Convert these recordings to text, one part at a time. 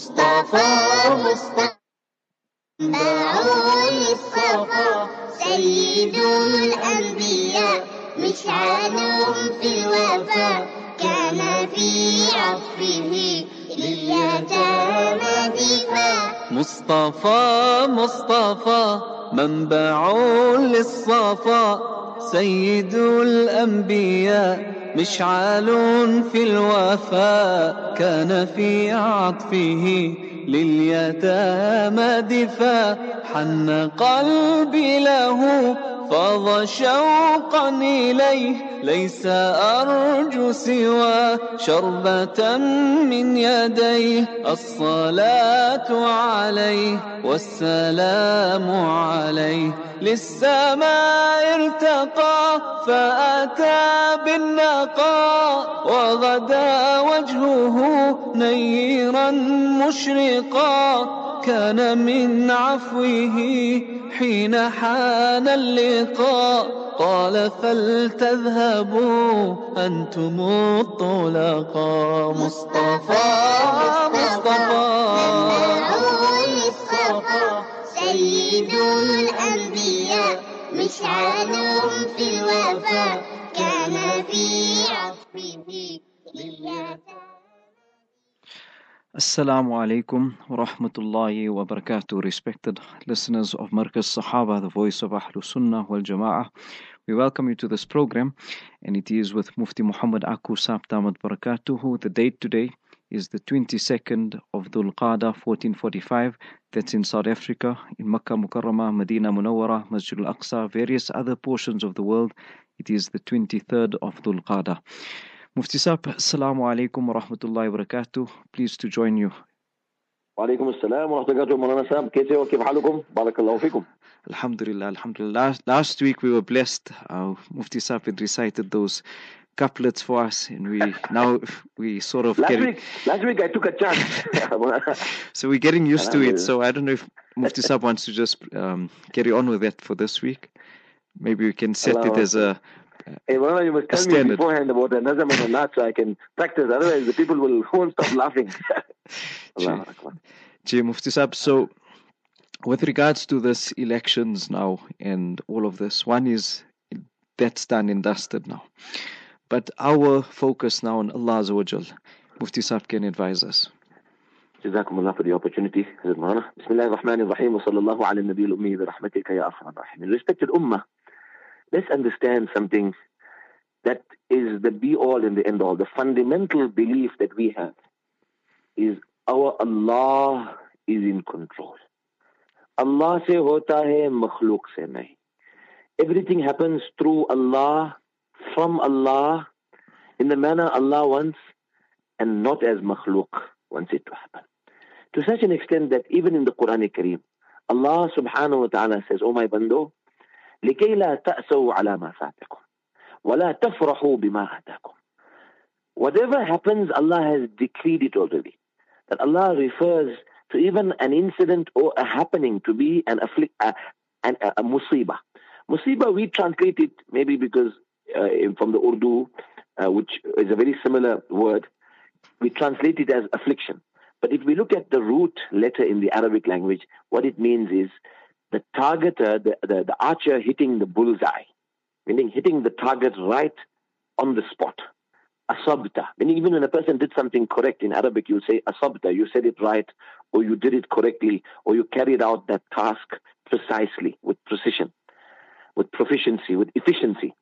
مصطفى منبع للصفا سيد الأنبياء مشعل في الوفا كان في عطفه لليتامى دفاع. مصطفى منبع للصفا سيد الأنبياء مشعل في الوفا كان في عطفه لليتامى دفاع. حن قلبي له فاض شوقا إليه ليس أرجو سوى شربة من يديه. الصلاة عليه والسلام عليه للسماء ارتقى فأتى بالنقاء وغدا وجهه نيرا مشرقا. كان من عفوه حين حان اللقاء قال فلتذهبوا أنتم الطلقاء. مصطفى سيد الأنبياء مشعل في الوفا كان في عصره لليتامى. Assalamu alaikum wa rahmatullahi wa barakatuh. Respected listeners of Markaz Sahaba, the voice of Ahlus Sunnah wal Jama'ah. We welcome you to this program, and it is with Mufti Muhammad Aku Sab Damat Barakatuhu. The date today is the 22nd of Dhul Qa'dah 1445. That's in South Africa, in Makkah Mukarramah, Medina Munawwara, Masjid al-Aqsa, various other portions of the world. It is the 23rd of Dhul Qa'dah. Mufti Sab, Assalamu alaikum wa rahmatullahi wa barakatuh. Pleased to join you. وعليكم السلام ورحمة الله وبركاته. مولانا ساب كيف حالكم؟ بارك الله فيكم. Alhamdulillah. Last week we were blessed. Mufti Sab had recited those couplets for us, and we sort of last week I took a chance. So we're getting used to it. So I don't know if Mufti Sab wants to just carry on with that for this week. Maybe we can set it as a Hey, Moulana, you must tell me beforehand about the Nazam and Nat so I can practice. Otherwise, the people won't stop laughing. Mufti Sab, so with regards to this elections now and all of this, one is that's done and dusted now. But our focus now on Allah Azza wa Jal, Mufti Sab can advise us. Jazakumullah for the opportunity. Bismillah ar-Rahman ar-Rahim wa sallallahu ala nabi al-ummi bi rahmatika ya arhamar rahimin. Respected Ummah, let's understand something that is the be-all and the end-all. The fundamental belief that we have is our Allah is in control. Allah se hota hai, makhluk se nahi. Everything happens through Allah, from Allah, in the manner Allah wants, and not as makhluk wants it to happen. To such an extent that even in the Quran Kareem, Allah subhanahu wa ta'ala says, "O my bando, لكي لا تأسوا على ما فاتكم ولا تفرحوا بما آتاكم." Whatever happens, Allah has decreed it already. That Allah refers to even an incident or a happening to be a musibah. Musibah, we translate it maybe because from the Urdu, which is a very similar word, we translate it as affliction. But if we look at the root letter in the Arabic language, what it means is the targeter, the archer hitting the bullseye, meaning hitting the target right on the spot. Asabta, meaning even when a person did something correct in Arabic, you say asabta, you said it right, or you did it correctly, or you carried out that task precisely, with precision, with proficiency, with efficiency.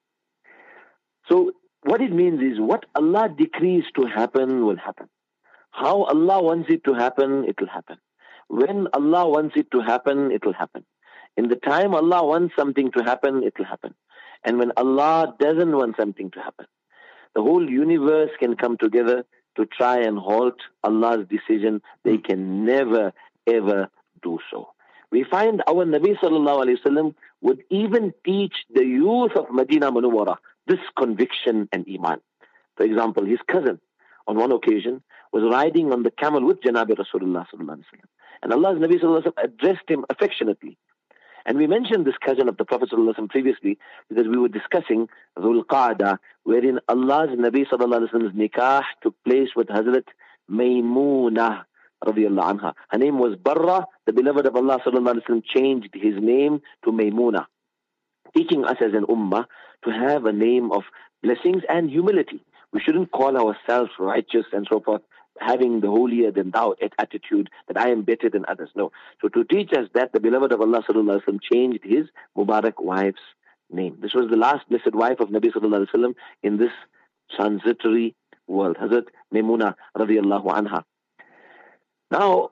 So what it means is what Allah decrees to happen will happen. How Allah wants it to happen, it will happen. When Allah wants it to happen, it will happen. In the time Allah wants something to happen, it will happen. And when Allah doesn't want something to happen, the whole universe can come together to try and halt Allah's decision. They can never, ever do so. We find our Nabi sallallahu alayhi wasallam would even teach the youth of Medina Munawwara this conviction and iman. For example, his cousin on one occasion was riding on the camel with Janabi Rasulullah sallallahu alayhi wasallam. And Allah's Nabi sallallahu alayhi wasallam addressed him affectionately. And we mentioned this cousin of the Prophet sallallahu alayhi wasallam previously because we were discussing Dhul Qa'dah, wherein Allah's Nabi sallallahu alayhi wasallam's nikah took place with Hazrat Maymunah, radiallahu anha. Her name was Barra. The beloved of Allah sallallahu alaihi wasallam changed his name to Maymuna, teaching us as an ummah to have a name of blessings and humility. We shouldn't call ourselves righteous and so forth, having the holier than thou attitude that I am better than others. No. So to teach us that, the beloved of Allah sallallahu alaihi wasallam changed his Mubarak wife's name. This was the last blessed wife of Nabi sallallahu alaihi wasallam in this transitory world, Hazrat Maymuna radiallahu anha. Now,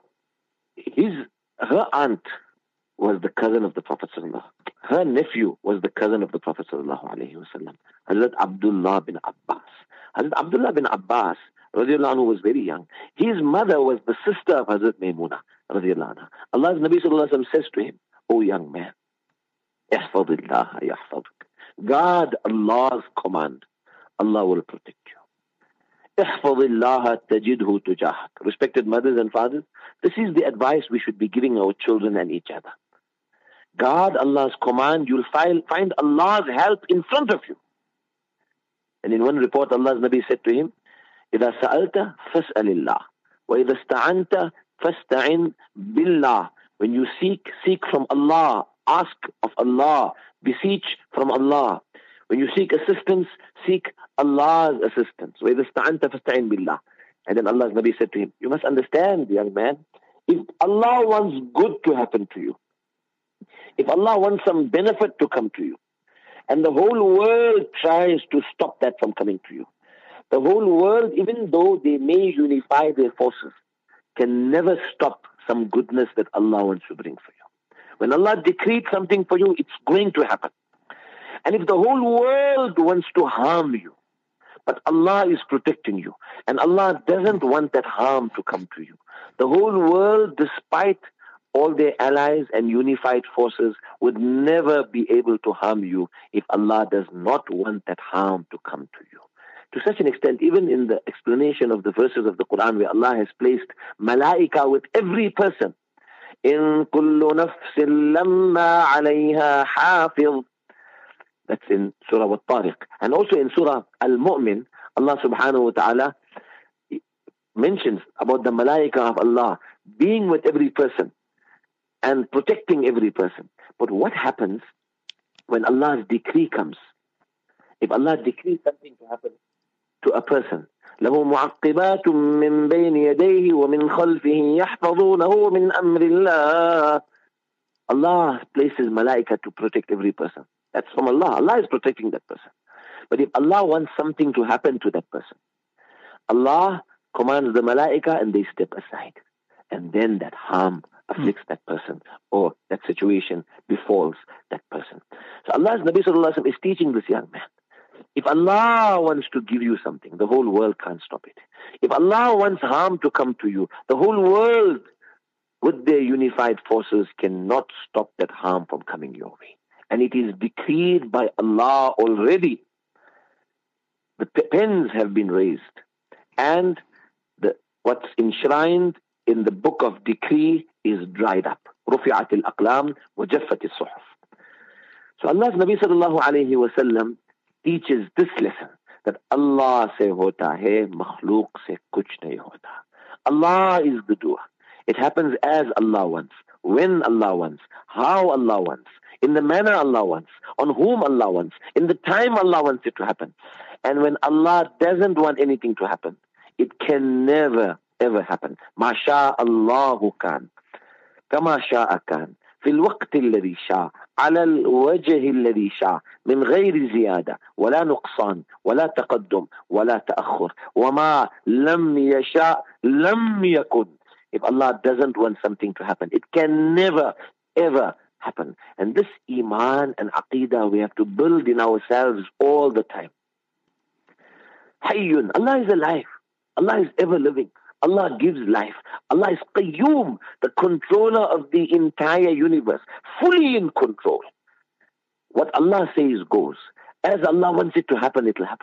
her aunt was the cousin of the Prophet sallallahu. Her nephew was the cousin of the Prophet sallallahu alaihi wasallam, Hazrat Abdullah bin Abbas. Hazrat Abdullah bin Abbas radiallahu anhu was very young. His mother was the sister of Hazrat Maymuna radiallahu anha. Allah's Nabi sallallahu alaihi wasallam says to him, "O young man, ihfadillah yahfaduk." Guard Allah's command, Allah will protect you. Ihfadillah tajidhu tujahak. Respected mothers and fathers, this is the advice we should be giving our children and each other. Guard Allah's command, you'll find Allah's help in front of you. And in one report, Allah's Nabi said to him, إِذَا سَأَلْتَ فَاسْأَلِ اللَّهِ وَإِذَا اسْتَعَنْتَ فَاسْتَعِنْ بِاللَّهِ. When you seek from Allah, ask of Allah, beseech from Allah. When you seek assistance, seek Allah's assistance. وَإِذَا اسْتَعَنْتَ فَاسْتَعِنْ بِاللَّهِ. And then Allah's Nabi said to him, you must understand, young man, if Allah wants good to happen to you, if Allah wants some benefit to come to you, and the whole world tries to stop that from coming to you, the whole world, even though they may unify their forces, can never stop some goodness that Allah wants to bring for you. When Allah decreed something for you, it's going to happen. And if the whole world wants to harm you, but Allah is protecting you, and Allah doesn't want that harm to come to you, the whole world, despite all their allies and unified forces, would never be able to harm you if Allah does not want that harm to come to you. To such an extent, even in the explanation of the verses of the Quran where Allah has placed malaika with every person, in kullu nafsin lamma alayha hafiz, that's in Surah At-Tariq. And also in Surah Al-Mu'min, Allah subhanahu wa ta'ala mentions about the malaika of Allah being with every person and protecting every person. But what happens when Allah's decree comes? If Allah decrees something to happen to a person, لَهُ مُعَقِّبَاتٌ مِّن بَيْنِ يَدَيْهِ وَمِنْ خَلْفِهِ يَحْفَظُونَهُ مِنْ أَمْرِ اللَّهِ. Allah places malaika to protect every person. That's from Allah. Allah is protecting that person. But if Allah wants something to happen to that person, Allah commands the malaika and they step aside. And then that harm afflicts that person, or that situation befalls that person. So Allah's Nabi sallallahu alaihi wasallam is teaching this young man, if Allah wants to give you something, the whole world can't stop it. If Allah wants harm to come to you, the whole world with their unified forces cannot stop that harm from coming your way. And it is decreed by Allah already. The pens have been raised, and what's enshrined in the book of decree is dried up. رُفِعَتِ الْأَقْلَامِ وَجَفَّتِ الصُّحُفِ. So Allah's Nabi sallallahu alayhi wa sallam teaches this lesson, that Allah se hota hai, makhlooq se kuch nahi hota. Allah is the doer. It happens as Allah wants, when Allah wants, how Allah wants, in the manner Allah wants, on whom Allah wants, in the time Allah wants it to happen. And when Allah doesn't want anything to happen, it can never ever happen. ما شاء الله كان كما شاء كان في الوقت الذي شاء على الوجه الذي شاء من غير زيادة ولا نقصان ولا تقدم ولا تأخر وما لم يشاء لم يكن. If Allah doesn't want something to happen, it can never ever happen. And this iman and aqidah we have to build in ourselves all the time. Hayyun, Allah is alive. Allah is ever living. Allah gives life. Allah is Qayyum, the controller of the entire universe, fully in control. What Allah says goes. As Allah wants it to happen, it will happen.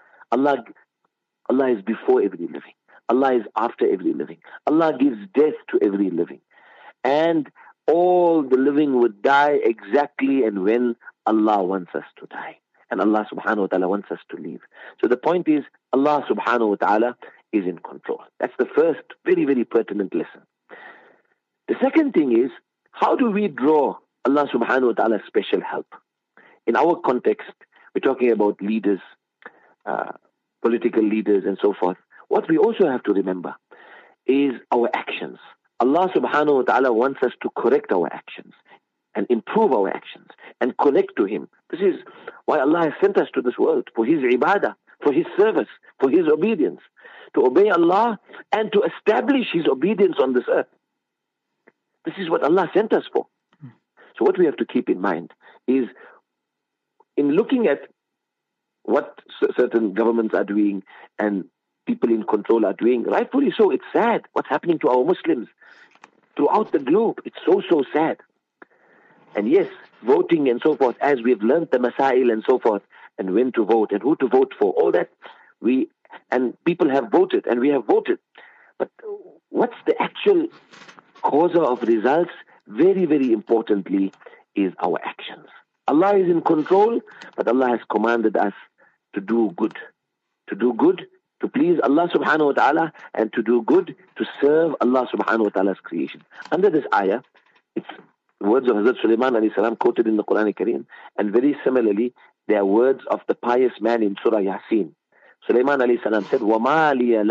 Allah is before every living. Allah is after every living. Allah gives death to every living. And all the living would die exactly and when Allah wants us to die. And Allah subhanahu wa ta'ala wants us to live. So the point is, Allah subhanahu wa ta'ala is in control. That's the first very, very pertinent lesson. The second thing is, how do we draw Allah subhanahu wa ta'ala's special help? In our context, we're talking about leaders, political leaders and so forth. What we also have to remember is our actions. Allah subhanahu wa ta'ala wants us to correct our actions and improve our actions and connect to Him. This is why Allah has sent us to this world, for His ibadah, for His service, for His obedience, to obey Allah and to establish His obedience on this earth. This is what Allah sent us for. So what we have to keep in mind is, in looking at what certain governments are doing and people in control are doing, rightfully so, it's sad what's happening to our Muslims throughout the globe. It's so, so sad. And yes, voting and so forth, as we've learned the masail and so forth, and when to vote and who to vote for, all that, and people have voted and we have voted. But what's the actual causa of results? Very, very importantly, is our actions. Allah is in control, but Allah has commanded us to do good. To do good, to please Allah subhanahu wa ta'ala, and to do good, to serve Allah subhanahu wa ta'ala's creation. Under this ayah, it's words of Hazrat Sulaiman alayhi salam quoted in the Quran Kareem, and very similarly, they are words of the pious man in Surah Yasin. Sulaiman alayhi salam said, وَمَا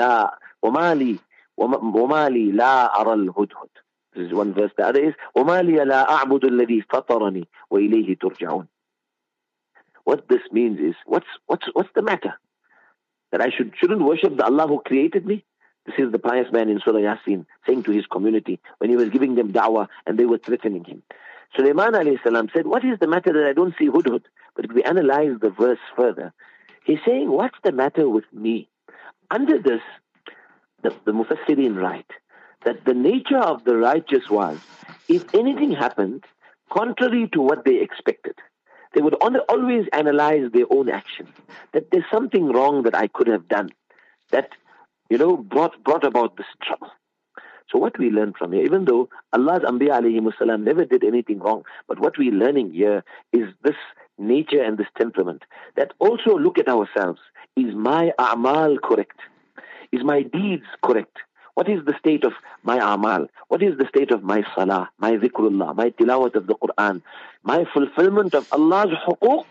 لِي لَا أَرَى الْهُدْهُدْ. This is one verse. The other is, وَمَا لِي لَا أَعْبُدُ الَّذِي فَطَرَنِي وَإِلَيْهِ تُرْجَعُونَ. What this means is, what's the matter? That I shouldn't worship the Allah who created me? This is the pious man in Surah Yasin saying to his community when he was giving them da'wah and they were threatening him. Sulaiman alayhi salam said, what is the matter that I don't see hudhud? But if we analyze the verse further, he's saying, what's the matter with me? Under this, the Mufassirin write that the nature of the righteous was, if anything happened contrary to what they expected, they would always analyze their own actions. That there's something wrong that I could have done that, brought about this trouble. So what we learn from here, even though Allah's Anbiya alayhimus salam never did anything wrong, but what we're learning here is this nature and this temperament. That also look at ourselves. Is my a'mal correct? Is my deeds correct? What is the state of my a'mal? What is the state of my salah, my dhikrullah, my tilawat of the Quran, my fulfillment of Allah's huquq,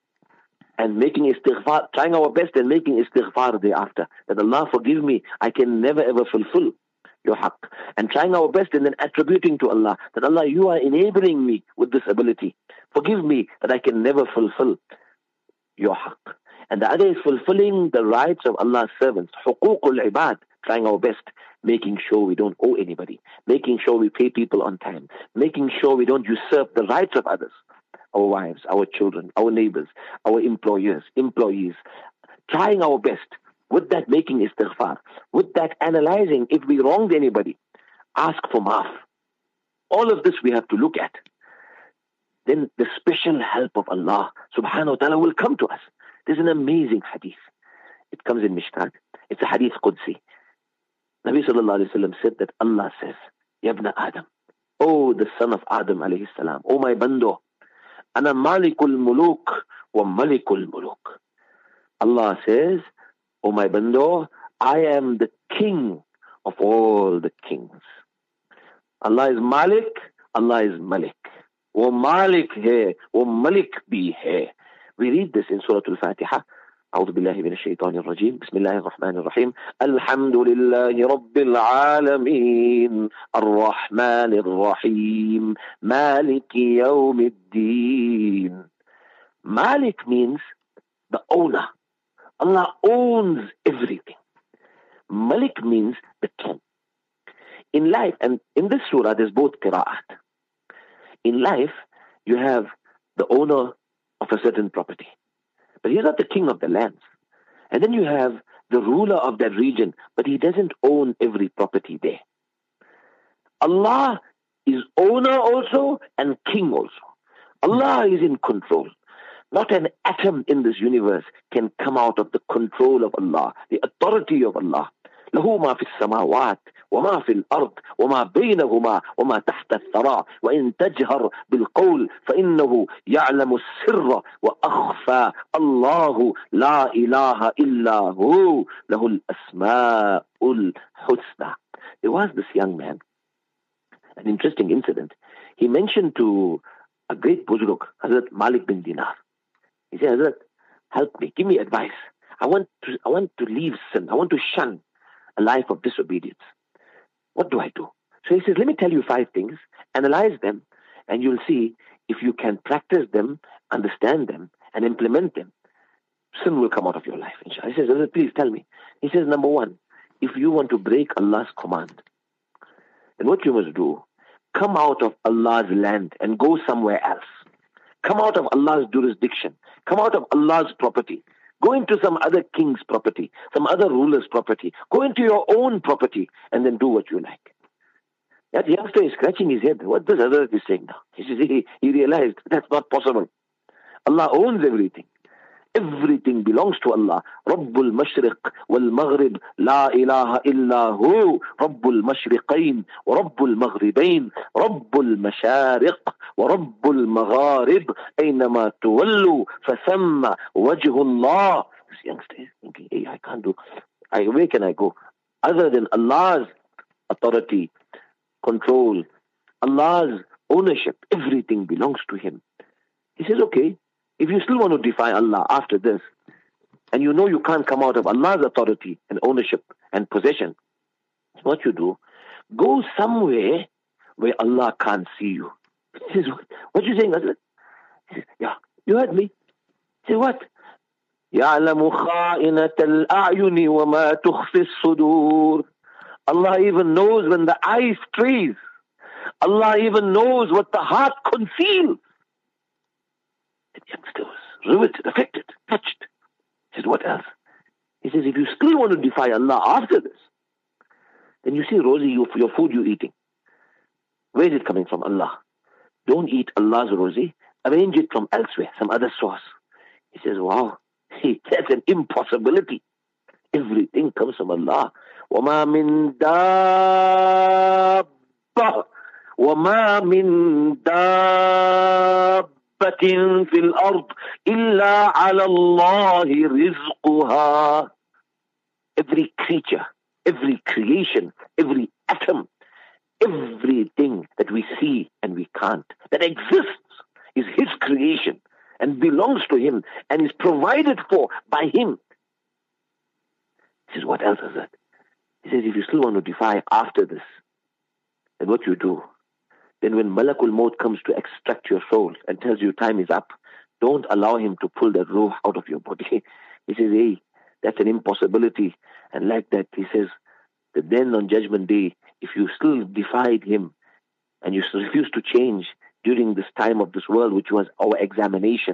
and making istighfar, trying our best and making istighfar thereafter. That Allah forgive me, I can never ever fulfill your haqq. And trying our best and then attributing to Allah, that Allah, you are enabling me with this ability. Forgive me that I can never fulfill your haqq. And the other is fulfilling the rights of Allah's servants, huququl ibad, trying our best, making sure we don't owe anybody, making sure we pay people on time, making sure we don't usurp the rights of others, our wives, our children, our neighbors, our employers, employees, trying our best, with that making istighfar, with that analyzing if we wronged anybody, ask for maaf. All of this we have to look at. Then the special help of Allah subhanahu wa ta'ala will come to us. There's an amazing hadith. It comes in Mishkat. It's a hadith Qudsi. Nabi sallallahu alayhi wa sallam said that Allah says, Ya ibn Adam, oh the son of Adam alayhi salam, oh my bando, ana malikul muluk wa malikul muluk. Allah says, oh my bando, I am the king of all the kings. Allah is Malik, Allah is Malik. Wo Malik hai, wo Malik bhi hai. We read this in Surah Al-Fatiha. أعوذ بالله من الشيطان الرجيم بسم الله الرحمن الرحيم الحمد لله رب العالمين الرحمن الرحيم مالك يوم الدين. Malik means the owner. Allah owns everything. Malik means the king. In life, and in this surah there's both qira'at. In life, you have the owner of a certain property. But he's not the king of the lands. And then you have the ruler of that region, but he doesn't own every property there. Allah is owner also and king also. Allah is in control. Not an atom in this universe can come out of the control of Allah, the authority of Allah. له ما في السماوات وما في الأرض وما بينهما وما تحت الثرى وإن تجهر بالقول فإنه يعلم السر وأخفى الله لا إله إلا هو له الأسماء الحسنى. There was this young man, an interesting incident. He mentioned to a great Buzurg, Hazrat Malik bin Dinar. He said, Hazrat, help me, give me advice. I want to leave sin. I want to shun a life of disobedience. What do I do? So he says, let me tell you 5 things, analyze them, and you'll see if you can practice them, understand them, and implement them, sin will come out of your life, inshallah. He says, Hazrat, please tell me. He says, number 1, if you want to break Allah's command, then what you must do, come out of Allah's land and go somewhere else. Come out of Allah's jurisdiction. Come out of Allah's property. Go into some other king's property, some other ruler's property. Go into your own property and then do what you like. That youngster is scratching his head. What does Hazrat is saying now? He says he realized that's not possible. Allah owns everything. Everything belongs to Allah. Rabbul Mashriq wal Maghrib, la ilaha illa hu. Rabbul Mashriqain wa Rabbul Maghribain, Rabbul Mashariq wa Rabbul Magharib. Aynama tuwallu fathamma wajhullah. This youngster is thinking, hey, I can't do. Where can I go? Other than Allah's authority, control, Allah's ownership, everything belongs to Him. He says, okay, if you still want to defy Allah after this, and you know you can't come out of Allah's authority and ownership and possession, what you do, go somewhere where Allah can't see you. He says, what you saying, Hazrat? He says, yeah, you heard me. He says, what? يَعْلَمُ خَائِنَةَ الْأَعْيُنِ وَمَا تُخْفِي الصُّدُورِ. Allah even knows when the eye strays. Allah even knows what the heart conceals. The youngster was riveted, affected, touched. He says, what else? He says, if you still want to defy Allah after this, then you see, Rosie, your food you're eating, where is it coming from? Allah. Don't eat Allah's Rosie. Arrange it from elsewhere, some other source. He says, wow, that's an impossibility. Everything comes from Allah. وَمَا مِن دَابَّةٍ وَمَا مِن دَابَّةٍ فِي الْأَرْضِ إِلَّا عَلَى اللَّهِ رِزْقُهَا. Every creature, every creation, every atom, everything that we see and we can't, that exists, is His creation and belongs to Him and is provided for by Him. He says, what else is that? He says, if you still want to defy after this, then what you do, then when Malakul Maut comes to extract your soul and tells you time is up, don't allow him to pull that ruh out of your body. He says, hey, that's an impossibility. And like that, he says, that then on Judgment Day, if you still defied him and you refuse to change during this time of this world, which was our examination,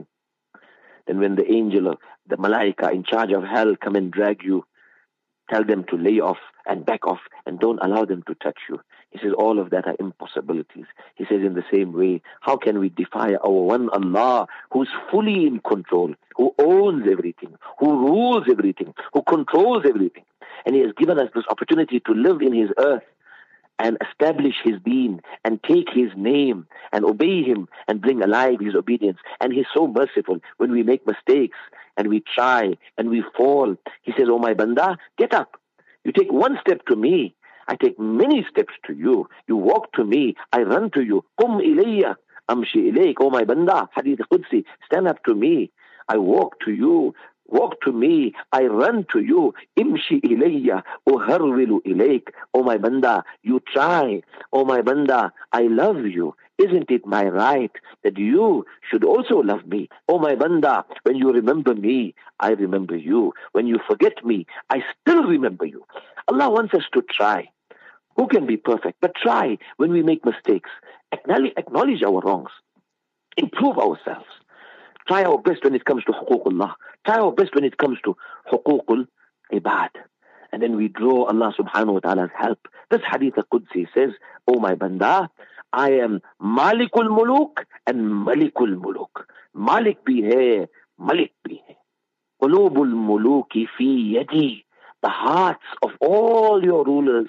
then when the angel of the Malaika in charge of hell come and drag you, tell them to lay off and back off and don't allow them to touch you. He says all of that are impossibilities. He says in the same way, how can we defy our one Allah who's fully in control, who owns everything, who rules everything, who controls everything. And He has given us this opportunity to live in His earth and establish His deen and take His name and obey Him and bring alive His obedience. And He's so merciful when we make mistakes and we try and we fall. He says, oh my banda, get up. You take one step to me, I take many steps to you. You walk to me, I run to you. Qum ilayya, amshi ilayk. Oh my banda, Hadith Qudsi, stand up to me. I walk to you. Walk to me, I run to you. Imshi ilayya, uharwilu ilayk. Oh my banda, you try. Oh my banda, I love you. Isn't it my right that you should also love me? Oh my banda, when you remember me, I remember you. When you forget me, I still remember you. Allah wants us to try. Who can be perfect? But try when we make mistakes. Acknowledge our wrongs. Improve ourselves. Try our best when it comes to huququllah. Try our best when it comes to huququl ibad. And then we draw Allah subhanahu wa ta'ala's help. This hadith al-Qudsi says, oh my banda, I am Malikul Muluk and Malikul Muluk. Malik bhi hai, Malik bhi hai. Qulubul Muluki fi yadi. The hearts of all your rulers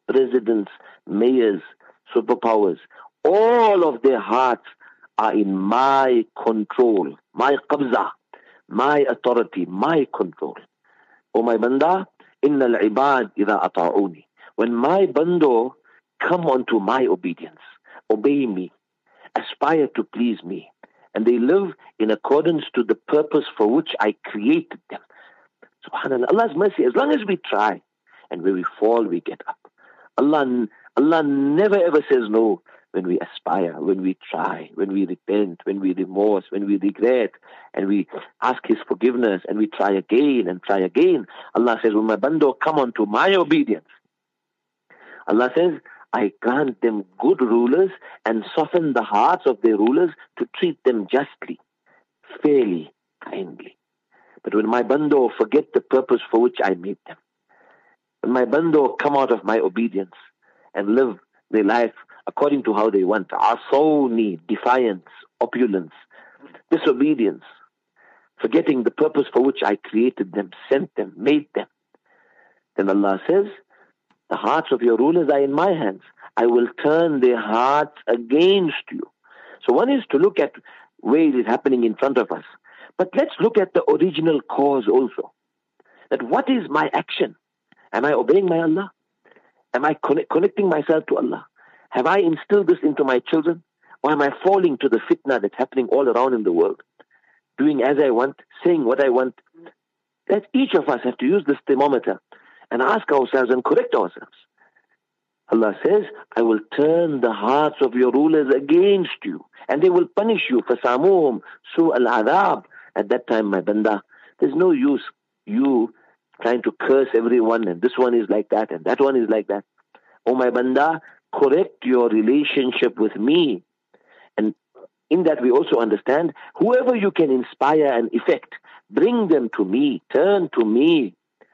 presidents, mayors, superpowers, all of their hearts are in my control, my qabza, my authority, my control. O my banda, inna al-ibad idha ata'uni. When my bando come onto my obedience, obey me, aspire to please me, and they live in accordance to the purpose for which I created them. SubhanAllah, Allah's mercy, as long as we try, and when we fall, we get up. Allah never ever says no when we aspire, when we try, when we repent, when we remorse, when we regret, and we ask His forgiveness, and we try again and try again. Allah says, when my bando come onto my obedience, Allah says, I grant them good rulers and soften the hearts of their rulers to treat them justly, fairly, kindly. But when my bando forget the purpose for which I made them, when my bando come out of my obedience and live their life according to how they want, asawni, defiance, opulence, disobedience, forgetting the purpose for which I created them, sent them, made them, then Allah says, the hearts of your rulers are in my hands. I will turn their hearts against you. So one is to look at where it is happening in front of us. But let's look at the original cause also. That what is my action? Am I obeying my Allah? Am I connecting myself to Allah? Have I instilled this into my children? Or am I falling to the fitna that's happening all around in the world? Doing as I want, saying what I want. That each of us have to use this thermometer and ask ourselves and correct ourselves. Allah says, I will turn the hearts of your rulers against you, and they will punish you. فَسَامُوهُمْ سُوءَ الْعَذَابِ. At that time, my banda, there's no use you trying to curse everyone, and this one is like that, and that one is like that. Oh my banda, correct your relationship with me. And in that we also understand, whoever you can inspire and effect, bring them to me, turn to me.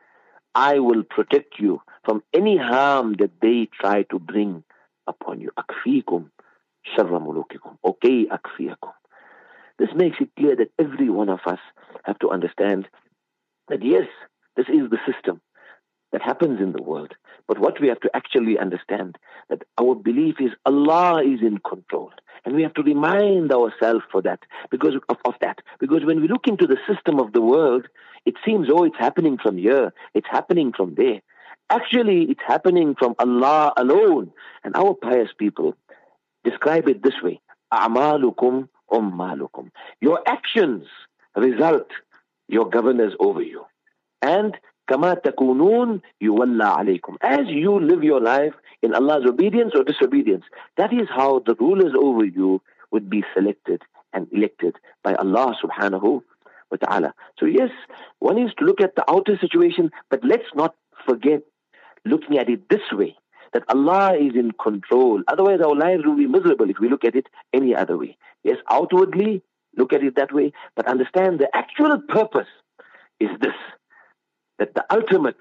I will protect you from any harm that they try to bring upon you. Akfikum sharra mulukikum. Okay, akfiyakum. This makes it clear that every one of us have to understand that yes, this is the system that happens in the world. But what we have to actually understand, that our belief is Allah is in control. And we have to remind ourselves for that, because of that. Because when we look into the system of the world, it seems, oh, it's happening from here, it's happening from there. Actually, it's happening from Allah alone. And our pious people describe it this way: A'malukum ummalukum. Your actions result your governors over you. And kama takunun yuwalla alaykum. As you live your life in Allah's obedience or disobedience, that is how the rulers over you would be selected and elected by Allah subhanahu wa ta'ala. So yes, one is to look at the outer situation, but let's not forget looking at it this way, that Allah is in control. Otherwise our lives will be miserable if we look at it any other way. Yes, outwardly look at it that way, but understand the actual purpose is this, that the ultimate,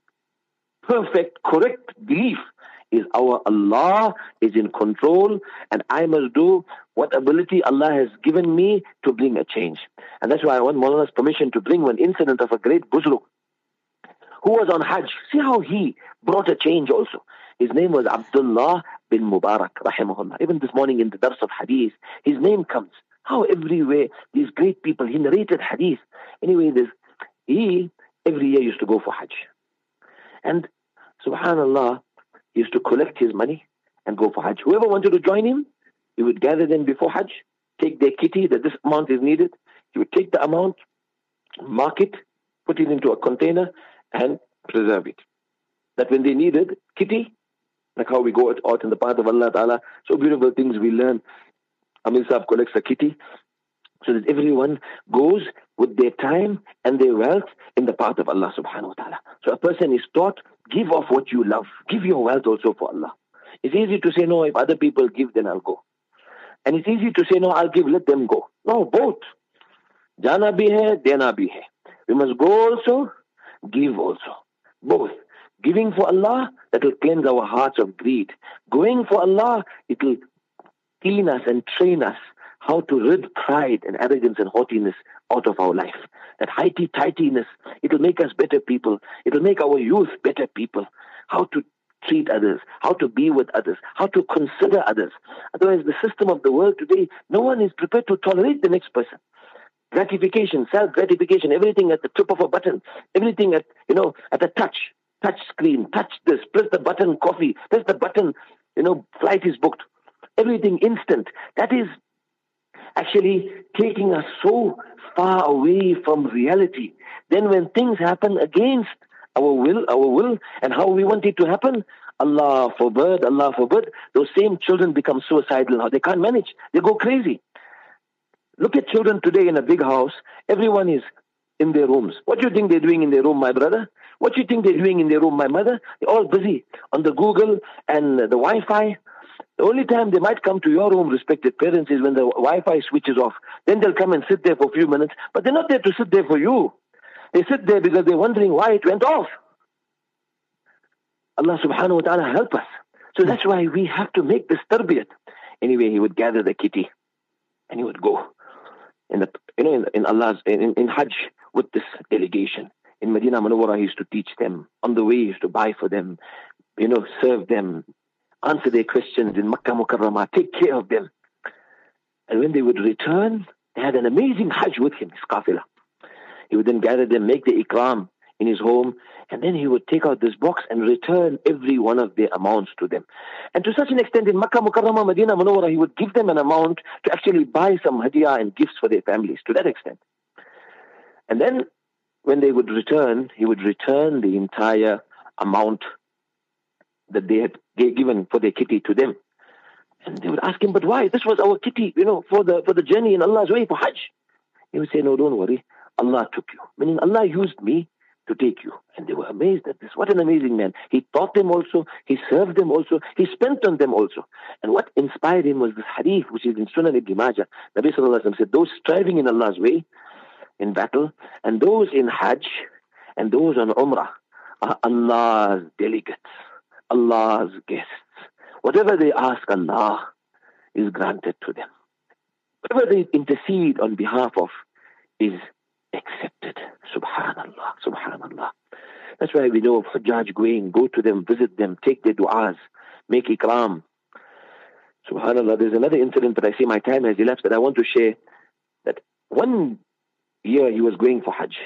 perfect, correct belief is our Allah is in control, and I must do what ability Allah has given me to bring a change. And that's why I want Maulana's permission to bring one incident of a great Buzruk who was on Hajj. See how he brought a change also. His name was Abdullah bin Mubarak, rahimahullah. Even this morning in the Dars of Hadith, his name comes. How everywhere, these great people, he narrated Hadith. Anyway, he every year used to go for Hajj. And subhanallah, he used to collect his money and go for Hajj. Whoever wanted to join him, he would gather them before Hajj, take their kitty, that this amount is needed. He would take the amount, mark it, put it into a container, and preserve it. That when they needed kitty, like how we go out in the path of Allah Ta'ala, so beautiful things we learn. Amir Sahib collects a kitty, so that everyone goes with their time and their wealth in the path of Allah subhanahu wa ta'ala. So a person is taught, give off what you love. Give your wealth also for Allah. It's easy to say, no, if other people give, then I'll go. And it's easy to say, no, I'll give, let them go. No, both. Jana bhi hai, dena bhi hai. We must go also, give also. Both. Giving for Allah, that will cleanse our hearts of greed. Going for Allah, it will clean us and train us how to rid pride and arrogance and haughtiness out of our life. That highty-tightiness, it will make us better people. It will make our youth better people. How to treat others, how to be with others, how to consider others. Otherwise, the system of the world today, no one is prepared to tolerate the next person. Gratification, self-gratification, everything at the tip of a button, everything at a touch screen, touch this, press the button, coffee, press the button, flight is booked. Everything instant. That is actually taking us so far away from reality. Then when things happen against our will and how we want it to happen, Allah forbid, those same children become suicidal now. They can't manage. They go crazy. Look at children today in a big house. Everyone is in their rooms. What do you think they're doing in their room, my brother? What do you think they're doing in their room, my mother? They're all busy on the Google and the Wi-Fi. The only time they might come to your room, respected parents, is when the Wi-Fi switches off. Then they'll come and sit there for a few minutes. But they're not there to sit there for you. They sit there because they're wondering why it went off. Allah subhanahu wa ta'ala help us. So that's why we have to make this tarbiyat. Anyway, he would gather the kitty and he would go in Hajj with this delegation. In Medina Munawwara, he used to teach them. On the way, he used to buy for them, serve them, answer their questions in Makkah Mukarramah, take care of them. And when they would return, they had an amazing Hajj with him, his qafila. He would then gather them, make the ikram in his home, and then he would take out this box and return every one of their amounts to them. And to such an extent, in Makkah Mukarramah, Medina Munawwara, he would give them an amount to actually buy some hadiyah and gifts for their families, to that extent. And then, when they would return, he would return the entire amount that they had given for their kitty to them. And they would ask him, but why? This was our kitty, for the journey in Allah's way, for Hajj. He would say, no, don't worry. Allah took you. Meaning Allah used me to take you. And they were amazed at this. What an amazing man. He taught them also. He served them also. He spent on them also. And what inspired him was this hadith, which is in Sunan Ibn Majah. Nabi Sallallahu Alaihi Wasallam said, those striving in Allah's way, in battle, and those in Hajj, and those on Umrah, are Allah's delegates, Allah's guests. Whatever they ask Allah is granted to them. Whatever they intercede on behalf of is accepted. Subhanallah, subhanallah. That's why we know of Hajjaj going, go to them, visit them, take their du'as, make ikram. Subhanallah, there's another incident that I see my time has elapsed that I want to share. That one year he was going for Hajj,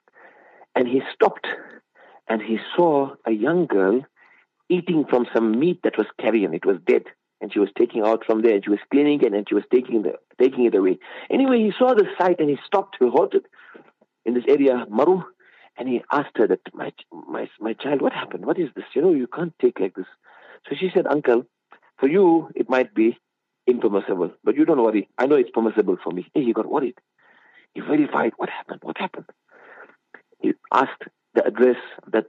and he stopped and he saw a young girl eating from some meat that was carrion. It was dead, and she was taking out from there, and she was cleaning it, and she was taking it away. Anyway, he saw the sight and he stopped. He halted in this area, Maru, and he asked her that, my child, what happened? What is this? You can't take like this. So she said, uncle, for you it might be impermissible, but you don't worry. I know it's permissible for me. Hey, he got worried. He verified what happened. What happened? He asked the address that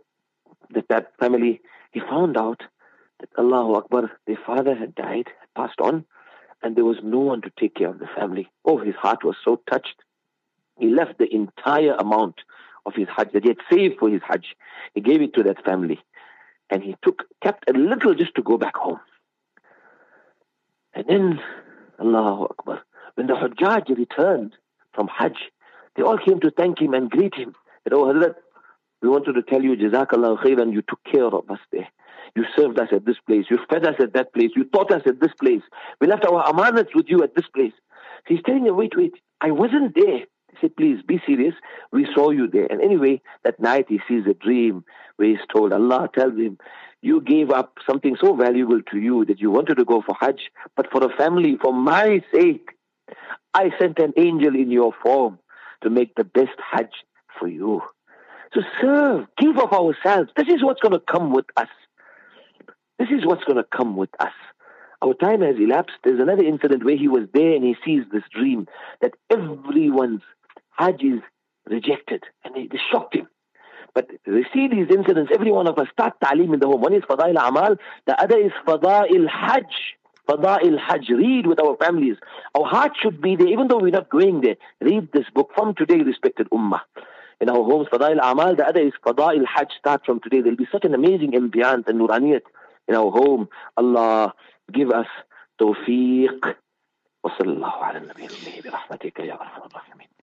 family. He found out that, Allahu Akbar, their father had died, had passed on, and there was no one to take care of the family. Oh, his heart was so touched. He left the entire amount of his Hajj that he had saved for his Hajj. He gave it to that family, and he kept a little just to go back home. And then, Allahu Akbar, when the Hujjaj returned from Hajj, they all came to thank him and greet him. Said, oh, Hazrat, we wanted to tell you, Jazakallah khairan, you took care of us there. You served us at this place. You fed us at that place. You taught us at this place. We left our amanats with you at this place. He's telling him, wait, I wasn't there. He said, please, be serious. We saw you there. And anyway, that night he sees a dream where he's told, Allah tells him, you gave up something so valuable to you that you wanted to go for Hajj, but for a family, for my sake, I sent an angel in your form to make the best Hajj for you. So serve, give of ourselves. This is what's going to come with us. This is what's going to come with us. Our time has elapsed. There's another incident where he was there and he sees this dream that everyone's Hajj is rejected. And they shocked him. But we see these incidents, every one of us start ta'aleem in the home. One is Fada'il Amal, the other is Fada'il Hajj. Fada'il Hajj. Read with our families. Our heart should be there, even though we're not going there. Read this book from today, respected Ummah. In our homes, Fada'il Amal, the other is Fada'il Hajj. Start from today. There'll be such an amazing ambiance and nuraniyat in our home. Allah give us tawfiq. Wa sallallahu ala nabiyyi bi rahmatika ya arhamar rahimin.